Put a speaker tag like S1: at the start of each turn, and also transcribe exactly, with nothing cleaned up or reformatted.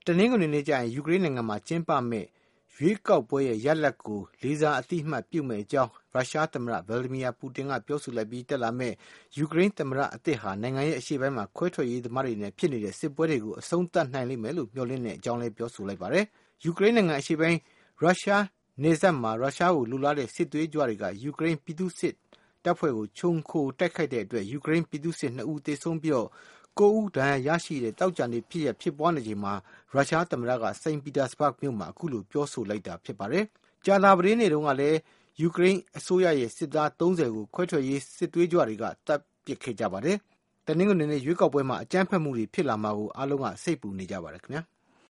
S1: တနင်္ဂနွေနေ့ကျရင်ယူကရိန်းနိုင်ငံမှာကျင်းပမဲ့ရွေးကောက်ပွဲရဲ့ရလဒ်ကိုလေးစားအသိအမှတ်ပြုမယ့်အကြောင်းရုရှားသမ္မတဗလာဒီမီယာပူတင်ကပြောဆိုလိုက်ပြီးတက်လာမဲ့ယူကရိန်းသမ္မတအသစ်ဟာနိုင်ငံရဲ့အရှေ့ပိုင်းမှာခွဲထွက်ရေးသမားတွေနဲ့ဖြစ်နေတဲ့စစ်ပွဲတွေကိုအဆုံးသတ်နိုင်လိမ့်မယ်လို့မျှော်လင့်တဲ့အကြောင်းလည်းပြောဆိုလိုက်ပါတယ်။ယူကရိန်းနိုင်ငံအရှေ့ပိုင်းရုရှားနယ်စပ်မှာရုရှားကိုလူလာတဲ့စစ်သွေးကြွတွေကယူကရိန်းပြည်သူ့စစ်တပ်ဖွဲ့ကိုခြုံခိုတိုက်ခိုက်တဲ့အတွက်ယူကရိန်းပြည်သူ့စစ်နှစ်ဦးသေဆုံးပြီးတော့ကိုဦးဒဏ်ရာရရှိတဲ့တောက်ကြံနေဖြစ်ရဖြစ်ပွားနေချိန်မှာရုရှားသမ္မတကစိန့်ပီတာစဘတ်မြို့မှာအခုလိုပြောဆိုလိုက်တာဖြစ်ပါတယ်။ကြာသပတေးနေ့တုန်းကလည်းယူကရိန်းအစိုးရရဲ့စစ်သားသုံးဆယ်ကိုခွဲထွက်ရေးစစ်သွေးကြွတွေကတပ်ပစ်ခဲ့ကြပါတယ်။တနင်္ဂနွေနေ့ရွေးကောက်ပွဲမှာအကြမ်းဖက်မှုတွေဖြစ်လာမှာကိုအားလုံးကစိတ်ပူနေကြပါတယ်ခင်ဗျာ။